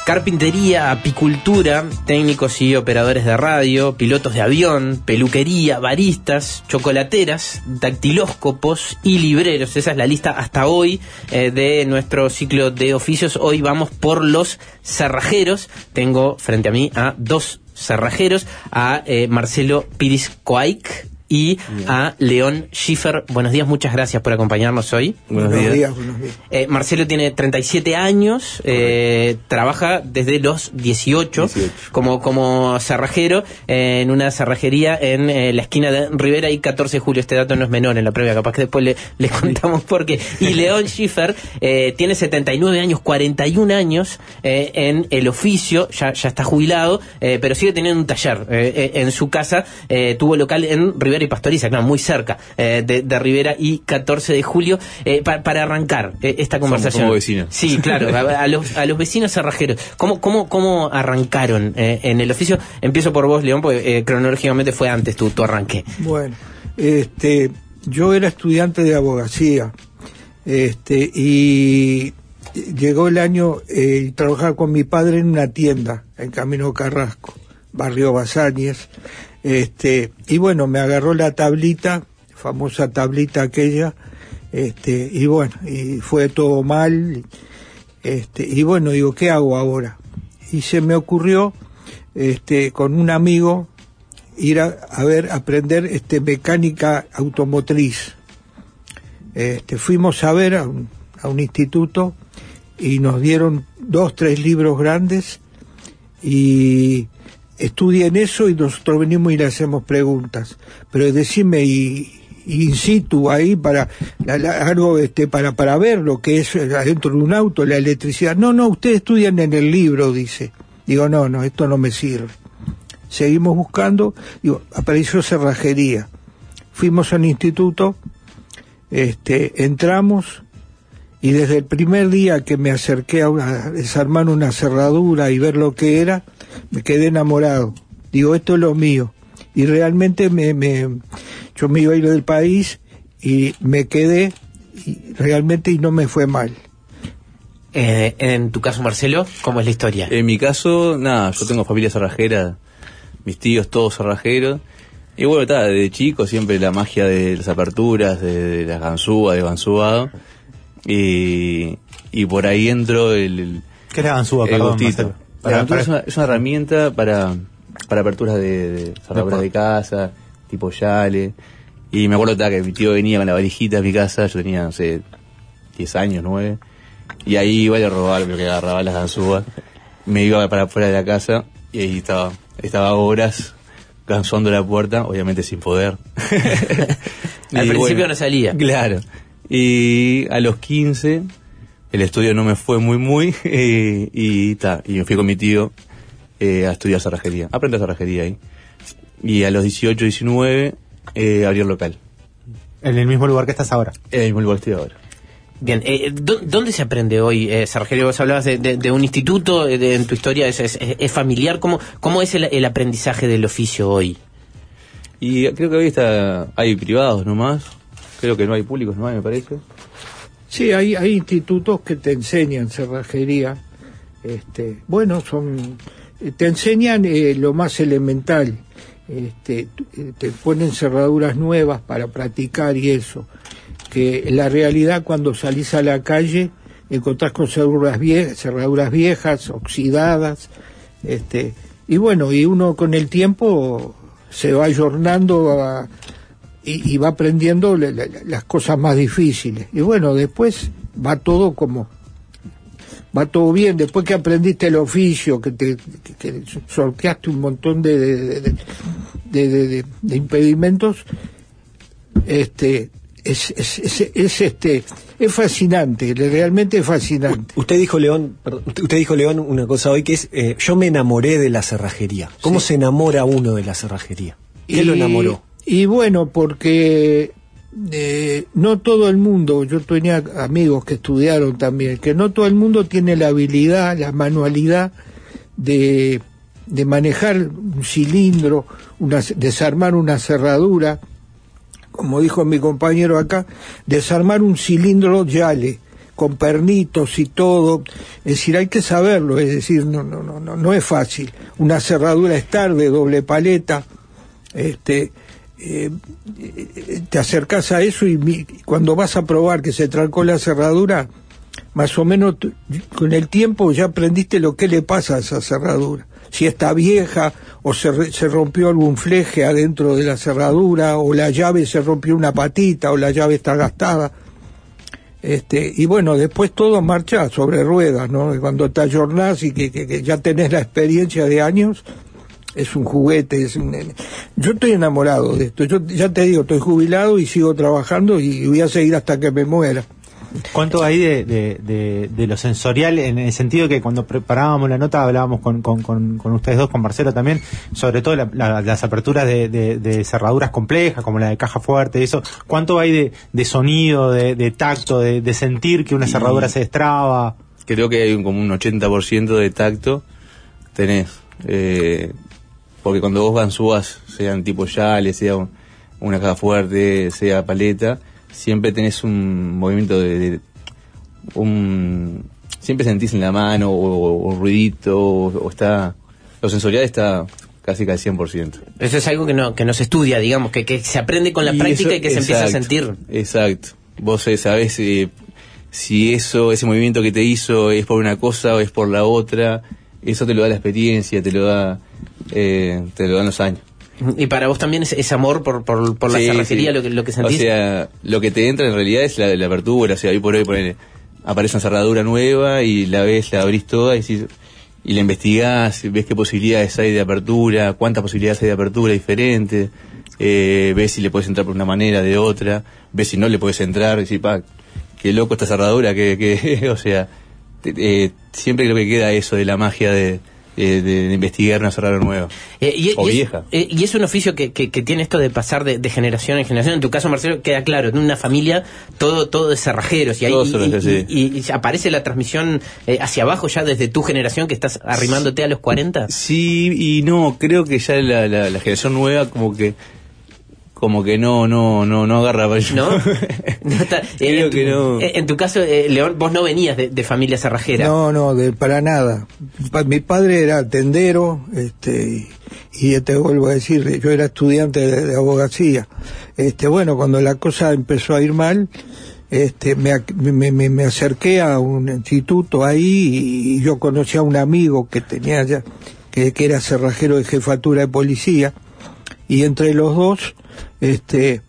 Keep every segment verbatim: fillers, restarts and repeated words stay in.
carpintería, apicultura, técnicos y operadores de radio, pilotos de avión, peluquería, baristas, chocolateras, dactilóscopos y libreros. Esa es la lista hasta hoy eh, de nuestro ciclo de oficios. Hoy vamos por los cerrajeros. Tengo frente a mí a dos cerrajeros, a eh, Marcelo Piris Coaic y bien. a León Schiffer. Buenos días, muchas gracias por acompañarnos hoy. Buenos, buenos días. días. Buenos días. Eh, Marcelo tiene treinta y siete años, eh, trabaja desde los dieciocho, dieciocho. como como cerrajero eh, en una cerrajería en eh, la esquina de Rivera y catorce de julio. Este dato no es menor en la previa, capaz que después le, les contamos por qué. Y León Schiffer eh, tiene setenta y nueve años, cuarenta y un años eh, en el oficio, ya, ya está jubilado, eh, pero sigue teniendo un taller eh, eh, en su casa. Eh, tuvo local en Rivera y Pastoriza, claro, muy cerca eh, de, de Rivera y catorce de julio. Eh, pa, para arrancar eh, esta conversación. Somos como vecinos. Sí, claro, a, a, los, a los vecinos cerrajeros. ¿Cómo, cómo, cómo arrancaron eh, en el oficio? Empiezo por vos, León, porque eh, cronológicamente fue antes tu, tu arranque. Bueno, este, yo era estudiante de abogacía, este, y llegó el año eh, y trabajaba con mi padre en una tienda en Camino Carrasco, barrio Basáñez. Este, y bueno, me agarró la tablita, famosa tablita aquella, este, y bueno, y fue todo mal, este, y bueno, digo, ¿qué hago ahora? Y se me ocurrió, este, con un amigo, ir a, a ver, aprender, este, mecánica automotriz. Este, fuimos a ver a un, a un instituto, y nos dieron dos, tres libros grandes, y estudien eso y nosotros venimos y le hacemos preguntas, pero decime y, y in situ ahí para la, la, algo este para para ver lo que es adentro de un auto, la electricidad. No, no, ustedes estudian en el libro, dice. Digo, no, no, esto no me sirve. Seguimos buscando, digo, apareció cerrajería. Fuimos al instituto, este, entramos, y desde el primer día que me acerqué a, una, a desarmar una cerradura y ver lo que era, me quedé enamorado. Digo, esto es lo mío. Y realmente me, me yo me iba a ir del país y me quedé y realmente y no me fue mal. Eh, en tu caso, Marcelo, ¿cómo es la historia? En mi caso, nada, yo tengo familia cerrajera, mis tíos todos cerrajeros. Y bueno, está, desde chico siempre la magia de las aperturas, de, de las ganzúas, de ganzúado. Y, y por ahí entro el, el ¿qué es la ganzúa? El Perdón, gustito. La ganzúa es una, es una herramienta para, para aperturas de, de cerraduras de casa, tipo Yale. Y me acuerdo que mi tío venía con la valijita a mi casa, yo tenía, no sé, diez años, nueve. Y ahí iba a robar, lo que agarraba las ganzúas. Me iba para afuera de la casa y ahí estaba, estaba horas ganzando la puerta, obviamente sin poder. Al principio bueno, no salía. Claro. Y a los quince el estudio no me fue muy muy eh, y ta, y me fui con mi tío eh, a estudiar cerrajería, aprendí cerrajería ahí. Y a los dieciocho, diecinueve eh, abrí el local. ¿En el mismo lugar que estás ahora? En el mismo lugar que estoy ahora. Bien, eh, ¿dónde se aprende hoy, eh, cerrajería? Vos hablabas de, de, de un instituto, de, en tu historia es, es, es familiar. ¿Cómo, cómo es el, el aprendizaje del oficio hoy? Y creo que hoy está, hay privados nomás. Creo que no hay públicos, no hay, me parece. Sí, hay, hay institutos que te enseñan cerrajería. Este, bueno, son, te enseñan eh, lo más elemental. Este, te ponen cerraduras nuevas para practicar y eso. Que la realidad cuando salís a la calle encontrás con cerraduras viejas, cerraduras viejas, oxidadas. Este, y bueno, y uno con el tiempo se va ayornando a Y, y va aprendiendo la, la, las cosas más difíciles. Y bueno, después va todo como... Va todo bien. Después que aprendiste el oficio, que te que, que sorteaste un montón de de, de, de, de, de, de impedimentos, este... Es, es, es, es este es fascinante, realmente es fascinante. Usted dijo, León, perdón, usted dijo, León, una cosa hoy que es, eh, yo me enamoré de la cerrajería. ¿Cómo sí. se enamora uno de la cerrajería? ¿Qué y, lo enamoró? Y bueno, porque eh, no todo el mundo, yo tenía amigos que estudiaron también, que no todo el mundo tiene la habilidad, la manualidad de, de manejar un cilindro, una, desarmar una cerradura, como dijo mi compañero acá, desarmar un cilindro Yale con pernitos y todo. Es decir, hay que saberlo, es decir, no, no, no, no, no es fácil. Una cerradura estar de doble paleta, este, eh, te acercás a eso y mi, cuando vas a probar que se trancó la cerradura, más o menos t- con el tiempo ya aprendiste lo que le pasa a esa cerradura. Si está vieja o se, re, se rompió algún fleje adentro de la cerradura, o la llave se rompió una patita, o la llave está gastada. Este, y bueno, después todo marcha sobre ruedas, ¿no? Cuando te ayornás y que, que, que ya tenés la experiencia de años, es un juguete. Es un... Yo estoy enamorado de esto. Yo ya te digo, estoy jubilado y sigo trabajando y voy a seguir hasta que me muera. ¿Cuánto hay de, de, de, de lo sensorial, en el sentido que cuando preparábamos la nota hablábamos con, con, con, con ustedes dos, con Marcelo también, sobre todo la, la, las aperturas de, de, de cerraduras complejas, como la de caja fuerte, eso? ¿Cuánto hay de, de sonido, de, de tacto, de, de sentir que una cerradura se destraba? Creo que hay un, como un ochenta por ciento de tacto tenés, eh, porque cuando vos ganzúas, sean tipo yale, sea un, una caja fuerte, sea paleta, siempre tenés un movimiento de, de un siempre sentís en la mano o, o ruidito o, o está lo sensorial está casi que al cien por ciento. Eso es algo que no que no se estudia, digamos, que, que se aprende con la y práctica eso, y que se exacto, empieza a sentir. Exacto. Vos eh, sabés eh, si eso ese movimiento que te hizo es por una cosa o es por la otra. Eso te lo da la experiencia, te lo da eh, te lo dan los años. Y para vos también es, es amor por, por, por la sí, cerrajería, sí. lo que lo que sentís. O sea, lo que te entra en realidad es la, la apertura. O sea, hoy por hoy ponele, aparece una cerradura nueva y la ves, la abrís toda y, si, y la investigás, ves qué posibilidades hay de apertura, cuántas posibilidades hay de apertura diferentes, eh, ves si le puedes entrar por una manera, de otra, ves si no le puedes entrar, y decís, pa, qué loco esta cerradura, que, que o sea, te, eh, siempre creo que queda eso de la magia de... De, de investigar una cerradura nueva eh, y, o y vieja es, eh, y es un oficio que, que, que tiene esto de pasar de, de generación en generación. En tu caso, Marcelo, queda claro, en una familia todo todo de cerrajeros y, ahí, y, y, sí. y, y, y aparece la transmisión eh, hacia abajo ya desde tu generación que estás arrimándote a los cuarenta. Sí y no, creo que ya la, la, la generación nueva como que como que no no no no agarra para ello. ¿No? no está, creo en, que no. En tu caso, eh, León, vos no venías de, de familia cerrajera. No, no, de, para nada. Pa, mi padre era tendero, este, y, y te vuelvo a decir, yo era estudiante de, de abogacía. Este, bueno, cuando la cosa empezó a ir mal, este, me, me, me, me acerqué a un instituto ahí y yo conocí a un amigo que tenía ya, que, que era cerrajero de jefatura de policía, y entre los dos, este,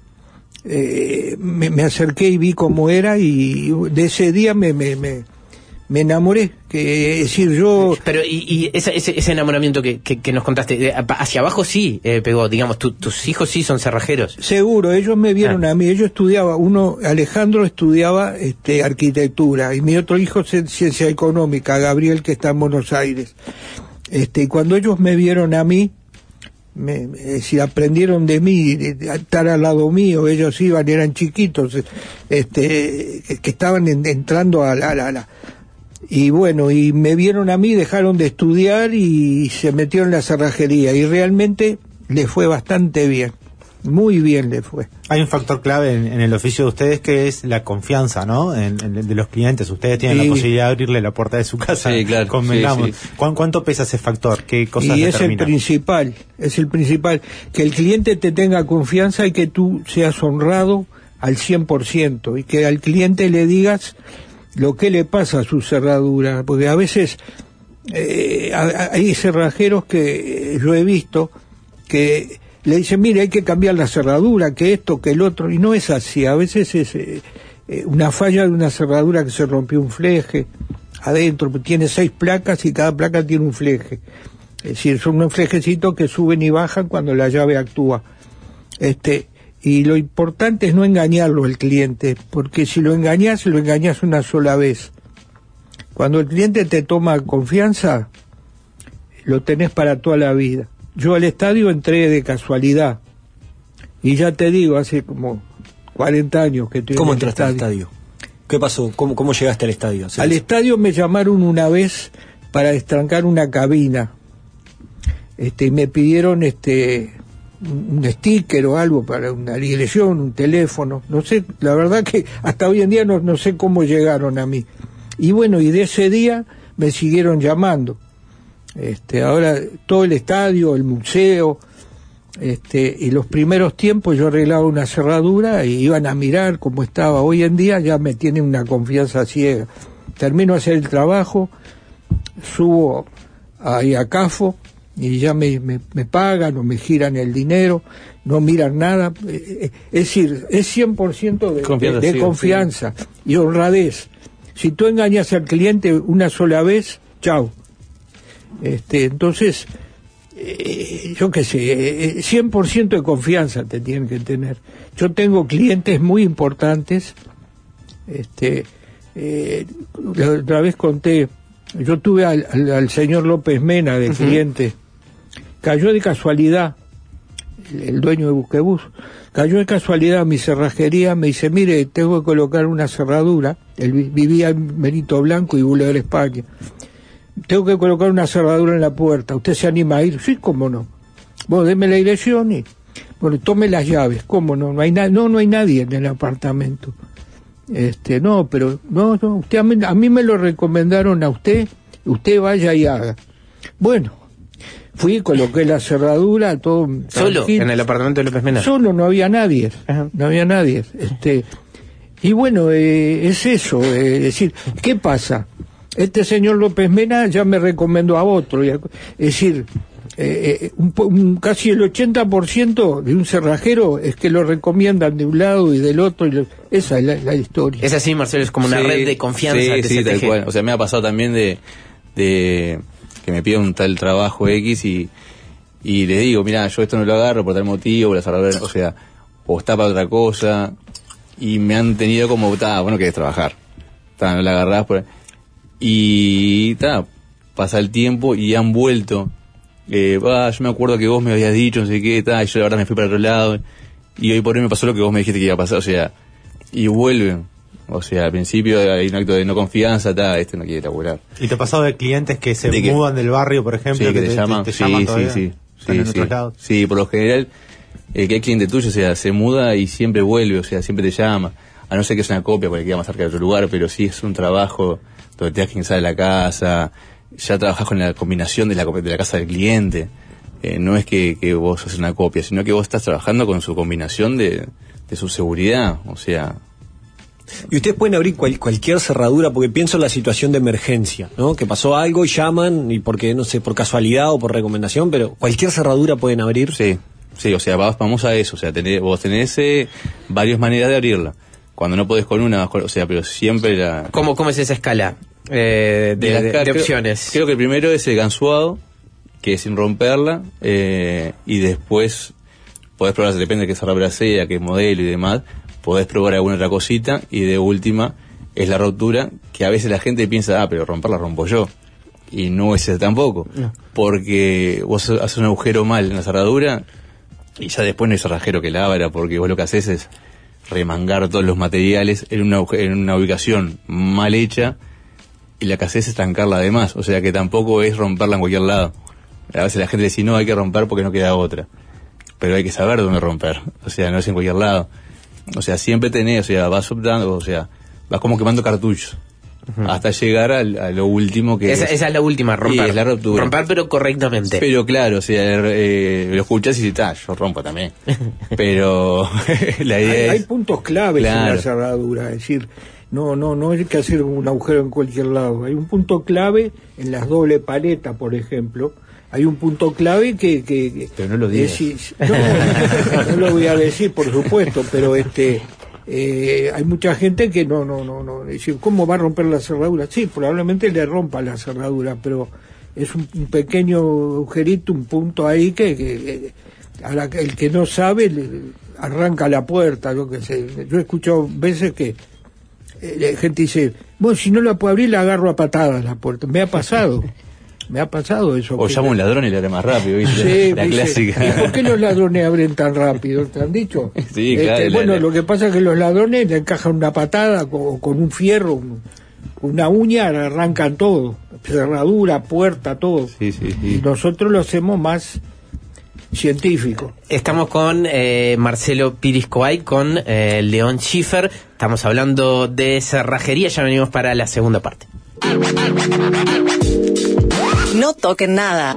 eh, me, me acerqué y vi cómo era, y de ese día me, me, me, me enamoré, que es decir, yo... Pero, y, y ese, ese, ese enamoramiento que, que, que nos contaste, hacia abajo sí eh, pegó, digamos, tu, tus hijos sí son cerrajeros. Seguro, ellos me vieron ah. a mí, ellos estudiaba, uno, Alejandro estudiaba este, arquitectura, y mi otro hijo ciencia económica, Gabriel, que está en Buenos Aires. Este, y cuando ellos me vieron a mí, Me, es decir, aprendieron de mí, de, de estar al lado mío, ellos iban, eran chiquitos, este, que, que estaban en, entrando a la, la, la, y bueno, y me vieron a mí, dejaron de estudiar y se metieron en la cerrajería, y realmente les fue bastante bien, muy bien les fue. Hay un factor clave en, en el oficio de ustedes que es la confianza, ¿no? En, en, de los clientes. Ustedes tienen sí. la posibilidad de abrirle la puerta de su casa. Sí, claro. Convengamos. Sí, sí. ¿Cuán, ¿Cuánto pesa ese factor? ¿Qué cosas y determina? es el principal, es el principal. Que el cliente te tenga confianza y que tú seas honrado al cien por ciento y que al cliente le digas lo que le pasa a su cerradura. Porque a veces eh, hay cerrajeros que yo he visto que le dicen, mire, hay que cambiar la cerradura, que esto, que el otro, y no es así. A veces es eh, eh, una falla de una cerradura que se rompió un fleje adentro, tiene seis placas y cada placa tiene un fleje. Es decir, son unos flejecitos que suben y bajan cuando la llave actúa. Este, y lo importante es no engañarlo al cliente, porque si lo engañas, lo engañas una sola vez. Cuando el cliente te toma confianza, lo tenés para toda la vida. Yo al estadio entré de casualidad, y ya te digo, hace como cuarenta años que estoy en el estadio. ¿Cómo entraste al estadio? ¿Qué pasó? ¿Cómo, cómo llegaste al estadio? Al estadio me llamaron una vez para destrancar una cabina, este, y me pidieron este un sticker o algo para una dirección, un teléfono, no sé, la verdad que hasta hoy en día no, no sé cómo llegaron a mí. Y bueno, y de ese día me siguieron llamando. Este, ahora todo el estadio, el museo, este, y los primeros tiempos yo arreglaba una cerradura y iban a mirar cómo estaba. Hoy en día ya me tienen una confianza ciega. Termino de hacer el trabajo, subo ahí a CAFO y ya me, me, me pagan o me giran el dinero, no miran nada. Es decir, es cien por ciento de confianza, de, de sí, confianza sí. y honradez. Si tú engañas al cliente una sola vez, chao. Este, entonces, eh, yo qué sé, eh, cien por ciento de confianza te tienen que tener. Yo tengo clientes muy importantes. Este, eh, la otra vez conté, yo tuve al, al, al señor López Mena de cliente, uh-huh. cayó de casualidad, el, el dueño de Busquebus, cayó de casualidad a mi cerrajería, me dice, mire, tengo que colocar una cerradura, él vivía en Benito Blanco y Boulevard España, tengo que colocar una cerradura en la puerta, ¿usted se anima a ir? Sí, cómo no. Vos deme la dirección y, bueno, tome las llaves, ¿cómo no? No hay, na- no, no hay nadie en el apartamento. Este, no, pero, no, no, usted a mí, a mí me lo recomendaron a usted, usted vaya y haga. Bueno, fui, coloqué la cerradura, todo. ¿Solo? Tranquilo. ¿En el apartamento de López Mena? Solo, no había nadie, Ajá. no había nadie. Este, y bueno, eh, es eso, eh, es decir, ¿qué pasa? Este señor López Mena ya me recomendó a otro, es decir, eh, un, un, casi el ochenta por ciento de un cerrajero es que lo recomiendan de un lado y del otro, y lo, esa es la, la historia. Es así, Marcelo, es como una sí, red de confianza. Sí, que sí, se tal teje. cual. O sea, me ha pasado también de, de que me piden un tal trabajo X y, y les digo, mira, yo esto no lo agarro por tal motivo, la cerradura, o sea, o está para otra cosa, y me han tenido como, ta, bueno, querés trabajar, ta, no la agarrás por... Y ta, pasa el tiempo y han vuelto. Eh, ah, yo me acuerdo que vos me habías dicho, no sé qué, ta, y yo la verdad me fui para otro lado. Y hoy por hoy me pasó lo que vos me dijiste que iba a pasar, o sea, y vuelven. O sea, al principio hay un acto de no confianza, ta, este no quiere laburar. ¿Y te ha pasado de clientes que se ¿De mudan del barrio, por ejemplo, sí, que, que te, te llaman? te, te Sí, llaman sí, todavía? sí, Están sí, en sí. otros lados. Sí, por lo general, el que hay cliente tuyo, o sea, se muda y siempre vuelve, o sea, siempre te llama. A no ser que es una copia porque queda más cerca de otro lugar, pero sí es un trabajo donde te das que ingresar a la casa, ya trabajas con la combinación de la, de la casa del cliente. Eh, no es que, que vos haces una copia, sino que vos estás trabajando con su combinación de, de su seguridad, o sea... Y ustedes pueden abrir cual, cualquier cerradura, porque pienso en la situación de emergencia, ¿no? Que pasó algo y llaman, y porque, no sé, por casualidad o por recomendación, pero cualquier cerradura pueden abrir. Sí, sí, o sea, vamos a eso, o sea, tenés, vos tenés eh, varias maneras de abrirla. Cuando no podés con una, o sea, pero siempre la... ¿Cómo, cómo es esa escala eh, de, de, de, de creo, opciones? Creo que el primero es el gansuado, que es sin romperla, eh, y después podés probar, depende de qué cerradura sea, qué modelo y demás, podés probar alguna otra cosita, y de última es la rotura, que a veces la gente piensa, ah, pero romperla rompo yo, y no es ese tampoco, no. Porque vos haces un agujero mal en la cerradura, y ya después no hay cerrajero que la abra, porque vos lo que haces es remangar todos los materiales en una, en una ubicación mal hecha, y la que haces es trancarla además, o sea que tampoco es romperla en cualquier lado. A veces la gente dice, no, hay que romper porque no queda otra, pero hay que saber dónde romper, o sea, no es en cualquier lado. O sea, siempre tenés, o sea, vas optando, o sea, vas como quemando cartuchos, uh-huh. hasta llegar al, a lo último que esa, es. Esa es la última, romper. Sí, es la ruptura. Romper, pero correctamente. Pero claro, o sea, eh, lo escuchás y dices, ah, yo rompo también. Pero la idea hay, es... hay puntos claves claro. en la cerradura, es decir, no, no, no hay que hacer un agujero en cualquier lado. Hay un punto clave en las doble paletas, por ejemplo. Hay un punto clave que... que, que pero no lo digas. Es, no, no lo voy a decir, por supuesto, pero este eh, hay mucha gente que no, no, no, no. Es decir, ¿cómo va a romper la cerradura? Sí, probablemente le rompa la cerradura, pero es un, un pequeño agujerito, un punto ahí que, que, que a la, el que no sabe le arranca la puerta, yo qué sé. Yo he escuchado veces que eh, la gente dice, bueno, si no la puedo abrir, la agarro a patadas la puerta. Me ha pasado. Me ha pasado eso. O llama un ladrón y le haré más rápido, ¿viste? Sí, la dice, clásica. ¿y por qué los ladrones abren tan rápido? ¿Te han dicho? Sí, este, claro. Bueno, la, la... lo que pasa es que los ladrones le encajan una patada con, con un fierro, un, una uña, arrancan todo. Cerradura, puerta, todo. Sí, sí, sí. Y nosotros lo hacemos más científico. Estamos con eh, Marcelo Piriscoay, con eh, León Schiffer. Estamos hablando de cerrajería. Ya venimos para la segunda parte. No toquen nada.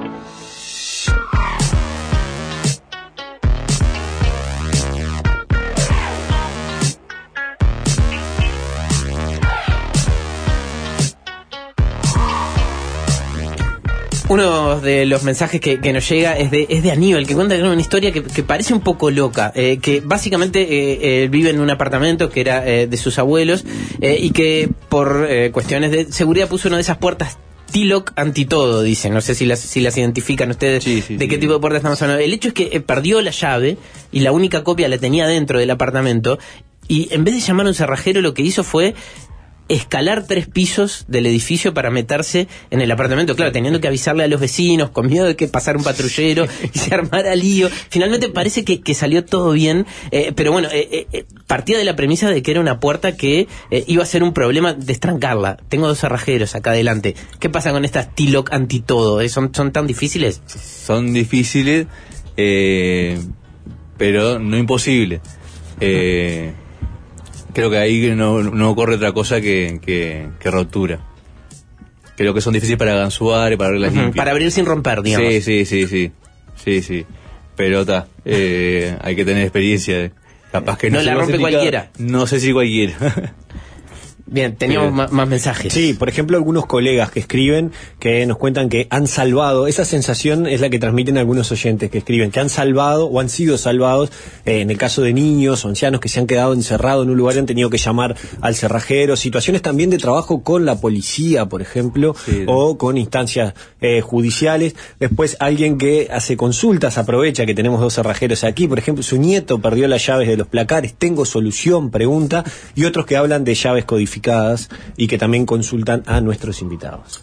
Uno de los mensajes que, que nos llega es de, es de Aníbal, que cuenta una historia que, que parece un poco loca, eh, que básicamente eh, eh, vive en un apartamento que era eh, de sus abuelos eh, y que por eh, cuestiones de seguridad puso una de esas puertas T-Lock anti-todo, dicen. No sé si las, si las identifican ustedes, sí, sí, de sí. qué tipo de puertas estamos hablando. El hecho es que eh, perdió la llave y la única copia la tenía dentro del apartamento, y en vez de llamar a un cerrajero lo que hizo fue escalar tres pisos del edificio para meterse en el apartamento, claro, teniendo que avisarle a los vecinos, con miedo de que pasara un patrullero y se armara lío. Finalmente parece que, que salió todo bien, eh, pero bueno, eh, eh, partía de la premisa de que era una puerta que eh, iba a ser un problema destrancarla. Tengo dos cerrajeros acá adelante. ¿Qué pasa con estas T-Lock anti todo? ¿Eh? ¿Son, ¿Son tan difíciles? Son difíciles, eh, pero no imposible. Eh... Creo que ahí no, no ocurre otra cosa que, que, que rotura. Creo que son difíciles para gansuar y para abrirlas Uh-huh, limpias. para abrir sin romper, digamos. Sí, sí, sí, sí. Sí, sí. Pero está, eh, hay que tener experiencia. Capaz que no, No se la rompe clasifica, cualquiera. No sé si cualquiera. Bien, teníamos Sí. más, más mensajes. Sí, por ejemplo, algunos colegas que escriben, que nos cuentan que han salvado, esa sensación es la que transmiten algunos oyentes que escriben, que han salvado o han sido salvados, eh, en el caso de niños o ancianos que se han quedado encerrados en un lugar y han tenido que llamar al cerrajero, situaciones también de trabajo con la policía, por ejemplo, Sí. o con instancias eh, judiciales. Después alguien que hace consultas, aprovecha que tenemos dos cerrajeros aquí, por ejemplo, su nieto perdió las llaves de los placares, tengo solución, pregunta, y otros que hablan de llaves codificadas y que también consultan a nuestros invitados.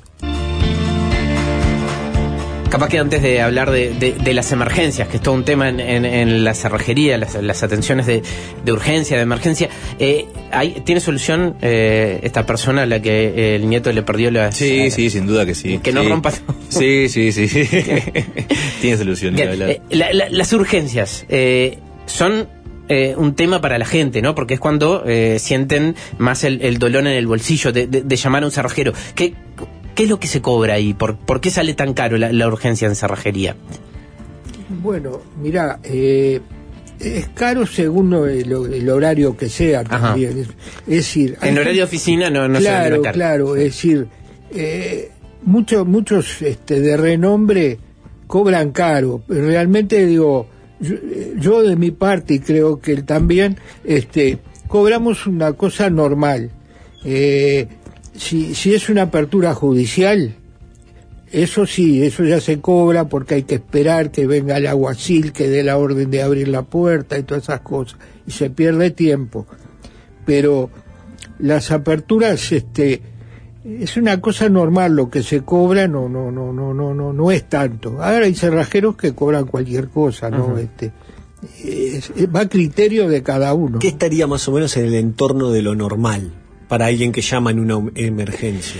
Capaz que antes de hablar de, de, de las emergencias, que es todo un tema en, en, en la cerrajería, las, las atenciones de, de urgencia, de emergencia, eh, hay, ¿tiene solución eh, esta persona a la que eh, el nieto le perdió la... Sí, sí, sin duda que sí. Que no sí. rompa... Sí, sí, sí. sí. Tiene solución. Bien, eh, la, la, las urgencias eh, son... Eh, un tema para la gente, ¿no? Porque es cuando eh, sienten más el, el dolor en el bolsillo de, de, de llamar a un cerrajero. ¿Qué, ¿Qué es lo que se cobra ahí? ¿Por, por qué sale tan caro la, la urgencia en cerrajería? Bueno, mirá, eh, es caro según el, el horario que sea también. Es, es decir, en horario de oficina no, no claro, sale caro. Claro, es decir, eh, muchos muchos este, de renombre cobran caro. Realmente digo, yo, yo de mi parte, y creo que él también, este, cobramos una cosa normal. Eh, si, si es una apertura judicial, eso sí, eso ya se cobra porque hay que esperar que venga el alguacil, que dé la orden de abrir la puerta y todas esas cosas, y se pierde tiempo. Pero las aperturas, este, es una cosa normal, lo que se cobra no no no no no no no es tanto. Ahora hay cerrajeros que cobran cualquier cosa, ¿no? Uh-huh. Este es, es, va a criterio de cada uno. ¿Qué estaría más o menos en el entorno de lo normal para alguien que llama en una emergencia?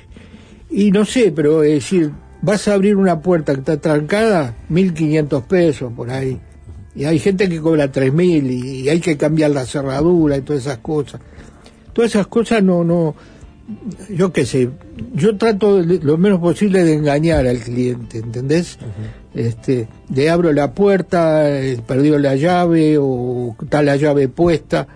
Y no sé, pero es decir, vas a abrir una puerta que está trancada, mil quinientos pesos por ahí. Y hay gente que cobra tres mil y, y hay que cambiar la cerradura y todas esas cosas. Todas esas cosas no no yo qué sé, yo trato de, lo menos posible de engañar al cliente, ¿entendés? Uh-huh. Este, le abro la puerta, eh, perdió la llave o está la llave puesta,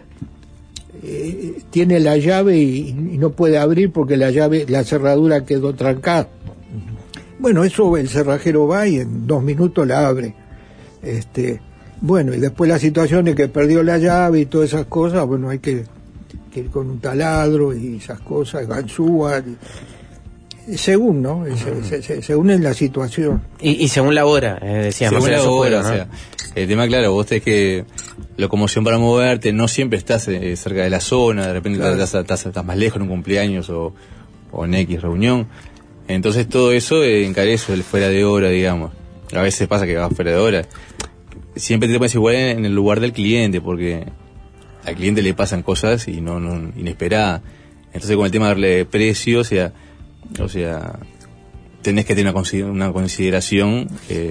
eh, tiene la llave y, y no puede abrir porque la llave, la cerradura quedó trancada. Uh-huh. Bueno, eso el cerrajero va y en dos minutos la abre. Este, bueno, y después la situación es que perdió la llave y todas esas cosas, bueno, hay que que ir con un taladro y esas cosas, ganzúa, según, ¿no? Se, se, se, según en la situación. Y, y según la hora, eh, decíamos. Según la hora, ¿no? O sea, el tema, claro, vos tenés que locomoción para moverte, no siempre estás eh, cerca de la zona, de repente claro. estás, estás, estás más lejos en un cumpleaños o, o en X reunión. Entonces todo eso eh, encarece el fuera de hora, digamos. A veces pasa que vas fuera de hora. Siempre te pones igual en, en el lugar del cliente, porque al cliente le pasan cosas y no, no inesperadas. Entonces con el tema de darle precio, o sea, o sea, tenés que tener una, consider- una consideración eh,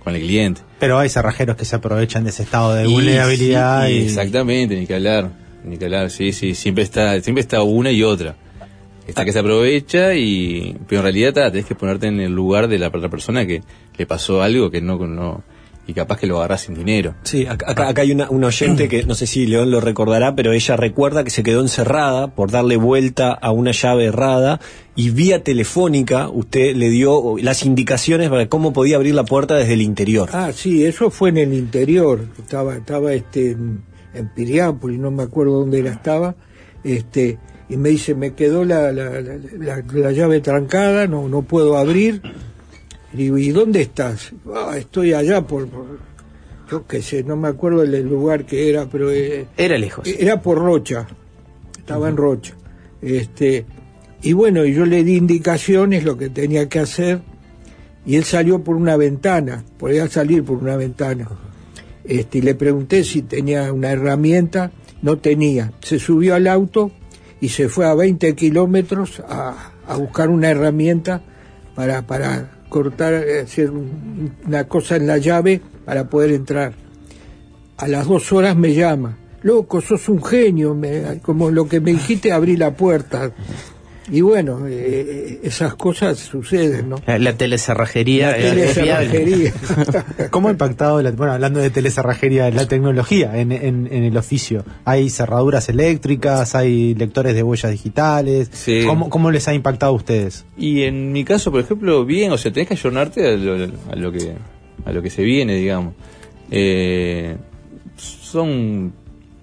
con el cliente. Pero hay cerrajeros que se aprovechan de ese estado de Y, vulnerabilidad. sí, y y... Exactamente, ni que hablar, ni que hablar, sí, sí, siempre está, siempre está una y otra. Está que se aprovecha, y pero en realidad ta, tenés que ponerte en el lugar de la otra persona que le pasó algo que no, no y capaz que lo agarrás sin dinero. Sí, acá, acá, acá hay una, una oyente que no sé si León lo recordará, pero ella recuerda que se quedó encerrada por darle vuelta a una llave errada, y vía telefónica usted le dio las indicaciones para cómo podía abrir la puerta desde el interior. Ah, sí, eso fue en el interior. Estaba estaba este en, en Piriápolis, no me acuerdo dónde era, estaba, este y me dice, me quedó la, la, la, la, la llave trancada, no no puedo abrir. Y digo, ¿y dónde estás? Ah, estoy allá por, por, yo qué sé, no me acuerdo del lugar que era, pero... Eh, era lejos. Era por Rocha, estaba uh-huh. en Rocha. Este, y bueno, yo le di indicaciones, lo que tenía que hacer, y él salió por una ventana, podía salir por una ventana. Este, y le pregunté si tenía una herramienta, no tenía. Se subió al auto y se fue a veinte kilómetros a, a buscar una herramienta para... para cortar, hacer un, una cosa en la llave para poder entrar. A las dos horas me llama, loco, sos un genio, me, como lo que me dijiste, abrí la puerta. Y bueno, eh, esas cosas suceden, ¿no? La, la telecerrajería. La telecerrajería. ¿Cómo ha impactado, la, bueno, hablando de telecerrajería, la tecnología en, en, en el oficio? ¿Hay cerraduras eléctricas? ¿Hay lectores de huellas digitales? Sí. ¿Cómo, ¿Cómo les ha impactado a ustedes? Y en mi caso, por ejemplo, bien, o sea, tenés que ayornarte a lo, a lo que a lo que se viene, digamos. Eh, son...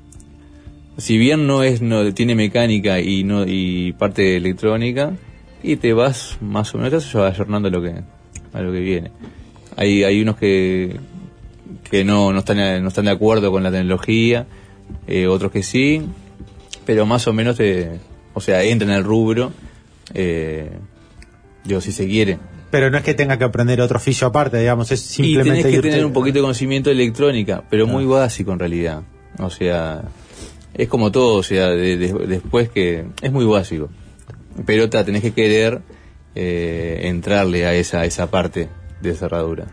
Si bien no es no tiene mecánica y no y parte electrónica, y te vas más o menos te vas ayornando a lo que a lo que viene. Hay hay unos que que no no están no están de acuerdo con la tecnología, eh, otros que sí, pero más o menos te, o sea, entran en el rubro, eh, digo, si se quiere. Pero no es que tenga que aprender otro oficio aparte, digamos, es simplemente... Y tenés que irte... tener un poquito de conocimiento de electrónica, pero muy básico en realidad. O sea, es como todo, o sea, de, de, después que... Es muy básico. Pero ta, tenés que querer eh, entrarle a esa, a esa parte de cerradura.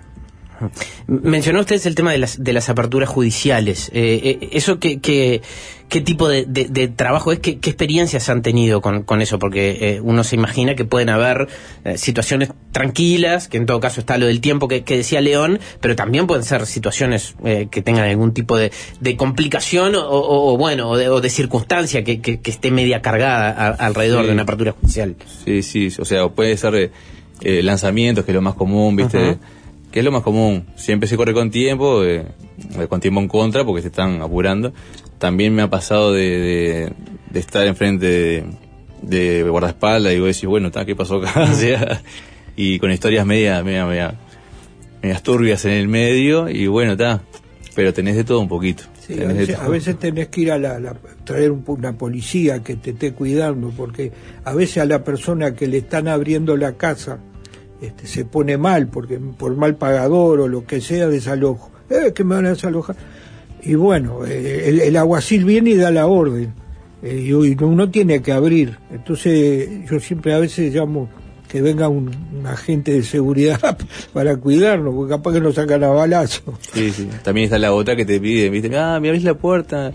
Mencionó usted el tema de las de las aperturas judiciales. Eh, eh, ¿Eso qué, qué, qué tipo de, de, de trabajo es? ¿Qué, qué experiencias han tenido con, con eso? Porque eh, uno se imagina que pueden haber eh, situaciones tranquilas, que en todo caso está lo del tiempo que, que decía León, pero también pueden ser situaciones eh, que tengan algún tipo de, de complicación o, o, o bueno, o de, o de circunstancia que, que, que esté media cargada a, alrededor sí. de una apertura judicial. Sí, sí, o sea, puede ser eh, lanzamientos, que es lo más común, ¿viste? Uh-huh. Que es lo más común, siempre se corre con tiempo, eh, con tiempo en contra porque se están apurando. También me ha pasado de, de, de estar enfrente de, de guardaespaldas y vos decís, bueno, ¿qué pasó acá? O sea, y con historias media, media, media, medias turbias en el medio, y bueno, está, pero tenés de todo un poquito. Sí, a, veces, a veces tenés que ir a la, la, traer un, una policía que te esté cuidando, porque a veces a la persona que le están abriendo la casa Este, se pone mal, porque por mal pagador o lo que sea, desalojo. Eh, que me van a desalojar. Y bueno, eh, el, el alguacil viene y da la orden. Eh, y, y uno tiene que abrir. Entonces, yo siempre a veces llamo que venga un, un agente de seguridad para cuidarnos, porque capaz que nos sacan a balazo. Sí, sí. También está la otra que te pide, ¿viste? Ah, me abrís la puerta.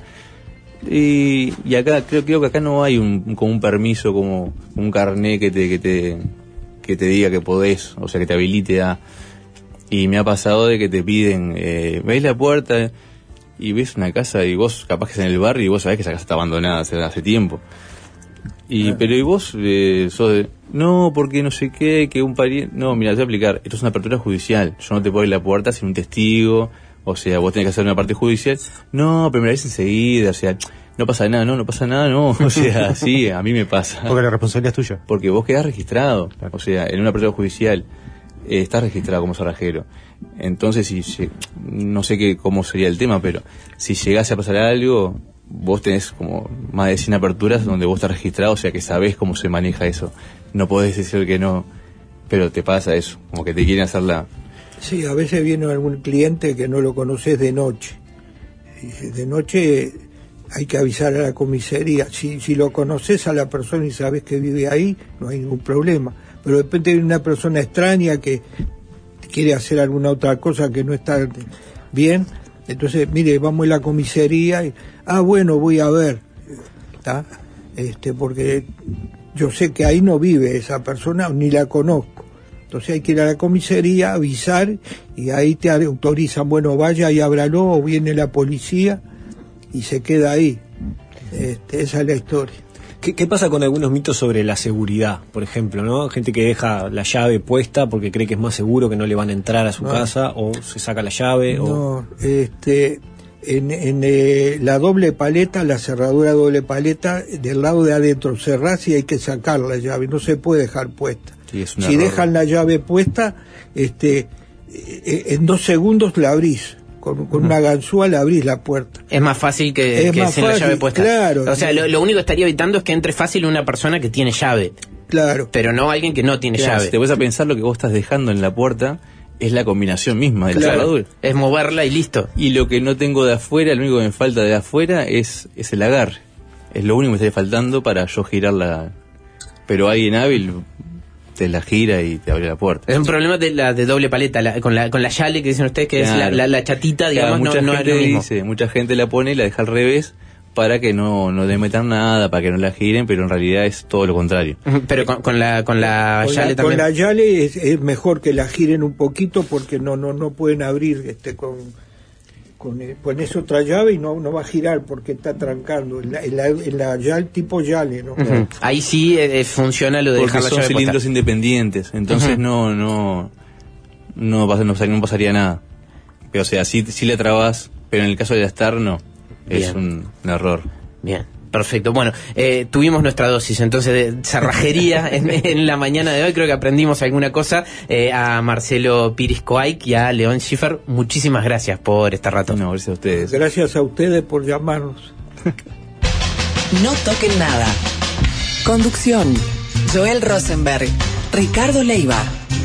Y, y acá, creo, creo que acá no hay un, como un permiso, como un carné que te, que te, que te diga que podés, o sea, que te habilite a... Y me ha pasado de que te piden, eh, veis la puerta y ves una casa y vos capaz que es en el barrio y vos sabés que esa casa está abandonada hace, hace tiempo. Y ah. Pero y vos eh, sos de, no, porque no sé qué, que un pariente... No, mira, te voy a explicar, esto es una apertura judicial, yo no te puedo abrir la puerta sin un testigo, o sea, vos tenés que hacer una parte judicial. No, pero me la ves enseguida, o sea... No pasa nada, no, no pasa nada, no, o sea, sí, a mí me pasa. Porque la responsabilidad es tuya. Porque vos quedás registrado, claro. O sea, en una apertura judicial eh, estás registrado como cerrajero. Entonces, si, si no sé qué cómo sería el tema, pero si llegase a pasar algo, vos tenés como más de cien aperturas donde vos estás registrado, o sea que sabés cómo se maneja eso. No podés decir que no, pero te pasa eso, como que te quieren hacer la... Sí, a veces viene algún cliente que no lo conoces de noche. De noche... hay que avisar a la comisaría. Si, si lo conoces a la persona y sabes que vive ahí, no hay ningún problema. Pero de repente hay una persona extraña que, quiere hacer alguna otra cosa que no está bien, entonces, mire, vamos a la comisaría, y, ah, bueno, voy a ver, ¿está? Este, porque yo sé que ahí no vive esa persona, ni la conozco. Entonces hay que ir a la comisaría, avisar, y ahí te autorizan, bueno, vaya y ábralo, o viene la policía, y se queda ahí. Este, esa es la historia. ¿Qué, ¿Qué pasa con algunos mitos sobre la seguridad, por ejemplo, ¿no? Gente que deja la llave puesta porque cree que es más seguro, que no le van a entrar a su no. casa, o se saca la llave, no, o... este... En, en eh, la doble paleta, la cerradura doble paleta, del lado de adentro cerrás y hay que sacar la llave, no se puede dejar puesta. Sí, es un si error. Dejan la llave puesta, este, eh, en dos segundos la abrís. Con, con uh-huh. una ganzúa la abrís la puerta. Es más fácil que, es que más sin fácil, la llave puesta. Claro. O sea, sí. lo, lo único que estaría evitando es que entre fácil una persona que tiene llave. Claro. Pero no alguien que no tiene claro, llave. Si te vas a pensar, lo que vos estás dejando en la puerta es la combinación misma de la claro, cerradura. Es moverla y listo. Y lo que no tengo de afuera, lo único que me falta de afuera es, es el agarre. Es lo único que me estaría faltando para yo girar la... Pero alguien hábil te la gira y te abre la puerta. Es un problema de la de doble paleta, la, con la con la yale que dicen ustedes, que claro. es la, la, la chatita, digamos, claro, mucha no, no gente es lo mismo. Dice, mucha gente la pone y la deja al revés para que no, no le metan nada, para que no la giren, pero en realidad es todo lo contrario. Pero con, con la con la con yale la, también. Con la yale es, es mejor que la giren un poquito porque no no no pueden abrir este con con pones otra llave y no no va a girar porque está trancando en la, en la, en la yale tipo yale, ¿no? Uh-huh. Ahí sí eh, funciona lo de porque dejar la son llave cilindros puesta. independientes, entonces uh-huh. no no no, pasa, no no pasaría nada. Pero o sea, sí sí le trabas, pero en el caso de la Star no. Es un, un error. Bien, perfecto. Bueno, eh, tuvimos nuestra dosis entonces de cerrajería en, en la mañana de hoy. Creo que aprendimos alguna cosa. Eh, a Marcelo Piriscoaic y a León Schiffer, muchísimas gracias por este rato. No, gracias a ustedes. Gracias a ustedes por llamarnos. No toquen nada. Conducción: Joel Rosenberg, Ricardo Leiva.